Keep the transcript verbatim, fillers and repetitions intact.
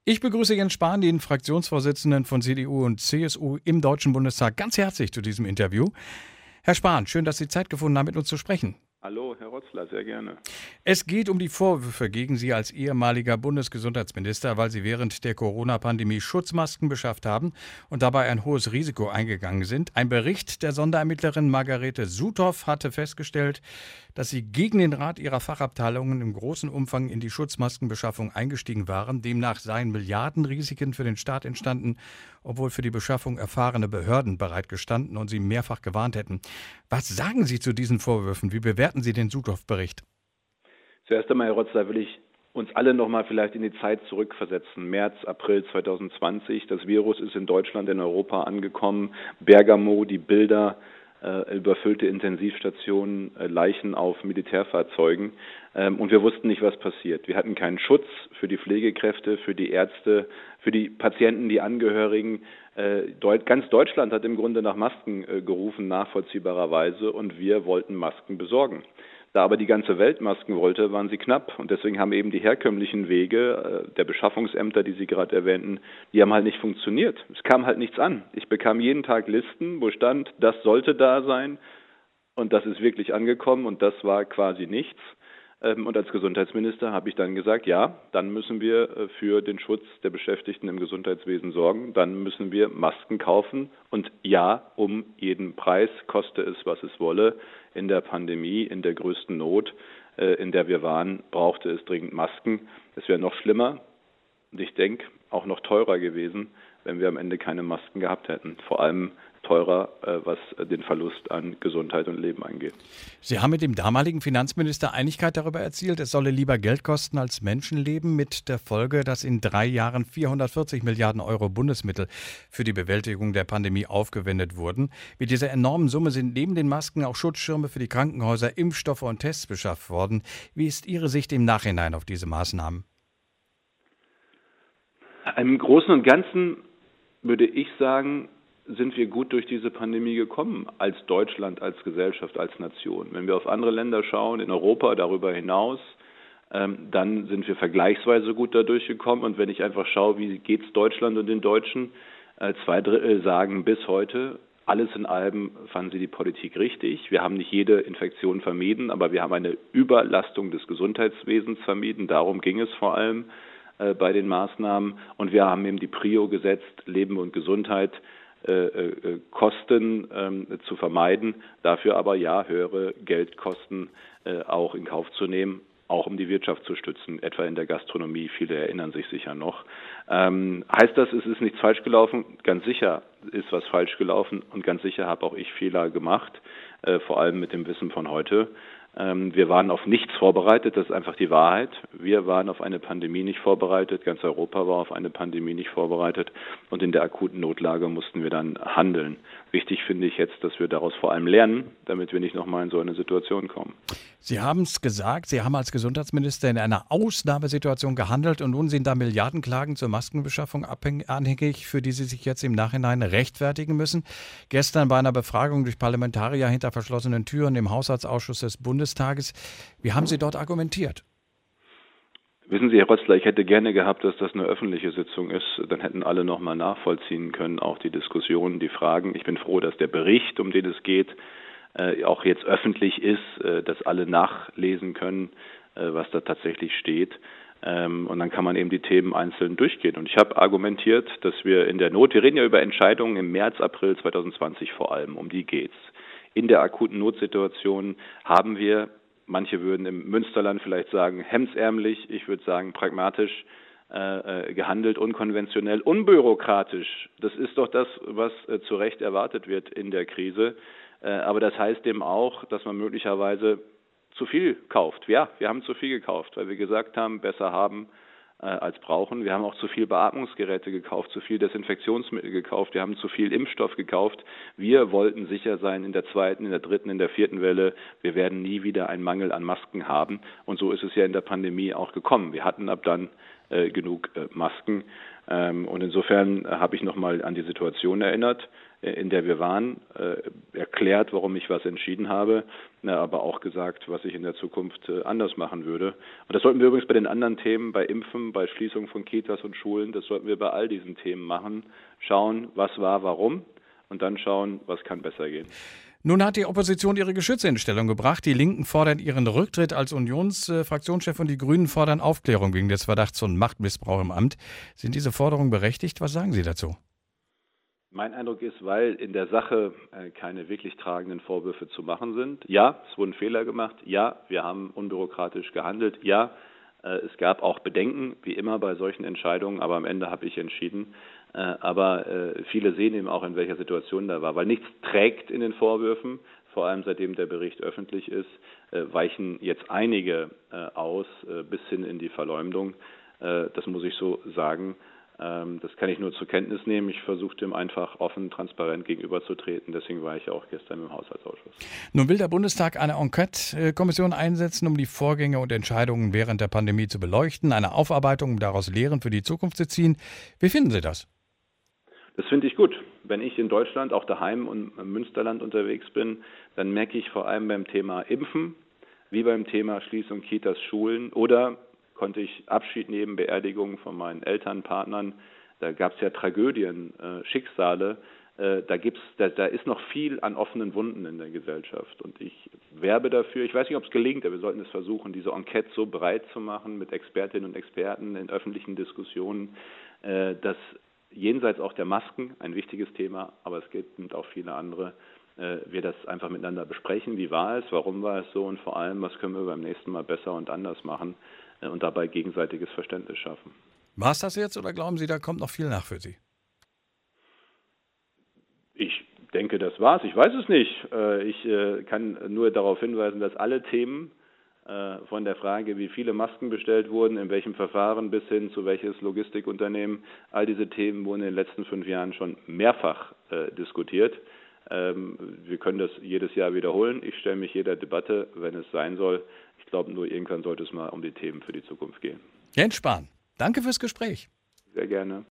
Ich begrüße Jens Spahn, den Fraktionsvorsitzenden von C D U und C S U im Deutschen Bundestag, ganz herzlich zu diesem Interview. Herr Spahn, schön, dass Sie Zeit gefunden haben, mit uns zu sprechen. Hallo, Herr Rotzler, sehr gerne. Es geht um die Vorwürfe gegen Sie als ehemaliger Bundesgesundheitsminister, weil Sie während der Corona-Pandemie Schutzmasken beschafft haben und dabei ein hohes Risiko eingegangen sind. Ein Bericht der Sonderermittlerin Margarete Sutow hatte festgestellt, dass Sie gegen den Rat Ihrer Fachabteilungen im großen Umfang in die Schutzmaskenbeschaffung eingestiegen waren. Demnach seien Milliardenrisiken für den Staat entstanden, obwohl für die Beschaffung erfahrene Behörden bereitgestanden und Sie mehrfach gewarnt hätten. Was sagen Sie zu diesen Vorwürfen? Wie bewerten Sie den Sutow-Bericht? Zuerst einmal, Herr Rotzler, will ich uns alle noch mal vielleicht in die Zeit zurückversetzen. März, April zwanzig zwanzig, das Virus ist in Deutschland, in Europa angekommen. Bergamo, die Bilder, äh, überfüllte Intensivstationen, äh, Leichen auf Militärfahrzeugen. Ähm, und wir wussten nicht, was passiert. Wir hatten keinen Schutz für die Pflegekräfte, für die Ärzte, für die Patienten, die Angehörigen. Äh, Deut- ganz Deutschland hat im Grunde nach Masken äh, gerufen, nachvollziehbarerweise, und wir wollten Masken besorgen. Da aber die ganze Welt Masken wollte, waren sie knapp. Und deswegen haben eben die herkömmlichen Wege äh, der Beschaffungsämter, die Sie gerade erwähnten, die haben halt nicht funktioniert. Es kam halt nichts an. Ich bekam jeden Tag Listen, wo stand, das sollte da sein und das ist wirklich angekommen und das war quasi nichts. Ähm, und als Gesundheitsminister habe ich dann gesagt, ja, dann müssen wir äh, für den Schutz der Beschäftigten im Gesundheitswesen sorgen. Dann müssen wir Masken kaufen. Und ja, um jeden Preis, koste es, was es wolle. In der Pandemie, in der größten Not, äh, in der wir waren, brauchte es dringend Masken. Es wäre noch schlimmer und ich denke auch noch teurer gewesen, wenn wir am Ende keine Masken gehabt hätten. Vor allem teurer, äh, was den Verlust an Gesundheit und Leben angeht. Sie haben mit dem damaligen Finanzminister Einigkeit darüber erzielt, es solle lieber Geld kosten als Menschenleben, mit der Folge, dass in drei Jahren vierhundertvierzig Milliarden Euro Bundesmittel für die Bewältigung der Pandemie aufgewendet wurden. Mit dieser enormen Summe sind neben den Masken auch Schutzschirme für die Krankenhäuser, Impfstoffe und Tests beschafft worden. Wie ist Ihre Sicht im Nachhinein auf diese Maßnahmen? Im Großen und Ganzen würde ich sagen, sind wir gut durch diese Pandemie gekommen, als Deutschland, als Gesellschaft, als Nation. Wenn wir auf andere Länder schauen, in Europa, darüber hinaus, ähm, dann sind wir vergleichsweise gut dadurch gekommen. Und wenn ich einfach schaue, wie geht es Deutschland und den Deutschen, äh, zwei Drittel sagen bis heute, alles in allem fanden sie die Politik richtig. Wir haben nicht jede Infektion vermieden, aber wir haben eine Überlastung des Gesundheitswesens vermieden. Darum ging es vor allem äh, bei den Maßnahmen. Und wir haben eben die Prio gesetzt, Leben und Gesundheit, Äh, äh, Kosten ähm, zu vermeiden, dafür aber ja höhere Geldkosten äh, auch in Kauf zu nehmen, auch um die Wirtschaft zu stützen, etwa in der Gastronomie. Viele erinnern sich sicher noch. Ähm, heißt das, es ist nichts falsch gelaufen? Ganz sicher ist was falsch gelaufen und ganz sicher habe auch ich Fehler gemacht, äh, vor allem mit dem Wissen von heute. Ähm, wir waren auf nichts vorbereitet, das ist einfach die Wahrheit. Wir waren auf eine Pandemie nicht vorbereitet, ganz Europa war auf eine Pandemie nicht vorbereitet und in der akuten Notlage mussten wir dann handeln. Wichtig finde ich jetzt, dass wir daraus vor allem lernen, damit wir nicht nochmal in so eine Situation kommen. Sie haben es gesagt, Sie haben als Gesundheitsminister in einer Ausnahmesituation gehandelt und nun sind da Milliardenklagen zur Maskenbeschaffung anhängig, für die Sie sich jetzt im Nachhinein rechtfertigen müssen. Gestern bei einer Befragung durch Parlamentarier hinter verschlossenen Türen im Haushaltsausschuss des Bundestages. Wie haben Sie dort argumentiert? Wissen Sie, Herr Rotzler, ich hätte gerne gehabt, dass das eine öffentliche Sitzung ist. Dann hätten alle nochmal nachvollziehen können, auch die Diskussionen, die Fragen. Ich bin froh, dass der Bericht, um den es geht, äh, auch jetzt öffentlich ist, äh, dass alle nachlesen können, äh, was da tatsächlich steht. Ähm, und dann kann man eben die Themen einzeln durchgehen. Und ich habe argumentiert, dass wir in der Not, wir reden ja über Entscheidungen im März, April zwanzig zwanzig vor allem, um die geht's. In der akuten Notsituation haben wir, manche würden im Münsterland vielleicht sagen, hemdsärmlich, ich würde sagen pragmatisch äh, gehandelt, unkonventionell, unbürokratisch. Das ist doch das, was äh, zu Recht erwartet wird in der Krise. Äh, aber das heißt eben auch, dass man möglicherweise zu viel kauft. Ja, wir haben zu viel gekauft, weil wir gesagt haben, besser haben äh, als brauchen. Wir haben auch zu viel Beatmungsgeräte gekauft, zu viel Desinfektionsmittel gekauft, wir haben zu viel Impfstoff gekauft. Wir wollten sicher sein in der zweiten, in der dritten, in der vierten Welle. Wir werden nie wieder einen Mangel an Masken haben. Und so ist es ja in der Pandemie auch gekommen. Wir hatten ab dann äh, genug äh, Masken. Und insofern habe ich nochmal an die Situation erinnert, in der wir waren, erklärt, warum ich was entschieden habe, aber auch gesagt, was ich in der Zukunft anders machen würde. Und das sollten wir übrigens bei den anderen Themen, bei Impfen, bei Schließung von Kitas und Schulen, das sollten wir bei all diesen Themen machen. Schauen, was war, warum und dann schauen, was kann besser gehen. Nun hat die Opposition ihre Geschütze in Stellung gebracht. Die Linken fordern ihren Rücktritt als Unionsfraktionschef und die Grünen fordern Aufklärung wegen des Verdachts von Machtmissbrauch im Amt. Sind diese Forderungen berechtigt? Was sagen Sie dazu? Mein Eindruck ist, weil in der Sache keine wirklich tragenden Vorwürfe zu machen sind. Ja, es wurden Fehler gemacht. Ja, wir haben unbürokratisch gehandelt. Ja, es gab auch Bedenken, wie immer bei solchen Entscheidungen, aber am Ende habe ich entschieden. Aber viele sehen eben auch, in welcher Situation da war, weil nichts trägt in den Vorwürfen. Vor allem seitdem der Bericht öffentlich ist, weichen jetzt einige aus bis hin in die Verleumdung. Das muss ich so sagen. Das kann ich nur zur Kenntnis nehmen. Ich versuche dem einfach offen, transparent gegenüberzutreten. Deswegen war ich ja auch gestern im Haushaltsausschuss. Nun will der Bundestag eine Enquete-Kommission einsetzen, um die Vorgänge und Entscheidungen während der Pandemie zu beleuchten, eine Aufarbeitung, um daraus Lehren für die Zukunft zu ziehen. Wie finden Sie das? Das finde ich gut. Wenn ich in Deutschland, auch daheim und im Münsterland unterwegs bin, dann merke ich vor allem beim Thema Impfen, wie beim Thema Schließung Kitas, Schulen oder konnte ich Abschied nehmen, Beerdigungen von meinen Eltern, Partnern. Da gab es ja Tragödien, äh, Schicksale. Äh, da gibt's, da, da ist noch viel an offenen Wunden in der Gesellschaft. Und ich werbe dafür, ich weiß nicht, ob es gelingt, aber wir sollten es versuchen, diese Enquete so breit zu machen mit Expertinnen und Experten in öffentlichen Diskussionen, äh, dass jenseits auch der Masken, ein wichtiges Thema, aber es gibt auch viele andere, äh, wir das einfach miteinander besprechen. Wie war es, warum war es so und vor allem, was können wir beim nächsten Mal besser und anders machen? Und dabei gegenseitiges Verständnis schaffen. War es das jetzt oder glauben Sie, da kommt noch viel nach für Sie? Ich denke, das war's. Ich weiß es nicht. Ich kann nur darauf hinweisen, dass alle Themen von der Frage, wie viele Masken bestellt wurden, in welchem Verfahren bis hin zu welches Logistikunternehmen, all diese Themen wurden in den letzten fünf Jahren schon mehrfach diskutiert. Wir können das jedes Jahr wiederholen. Ich stelle mich jeder Debatte, wenn es sein soll. Ich glaube nur, irgendwann sollte es mal um die Themen für die Zukunft gehen. Jens Spahn, danke fürs Gespräch. Sehr gerne.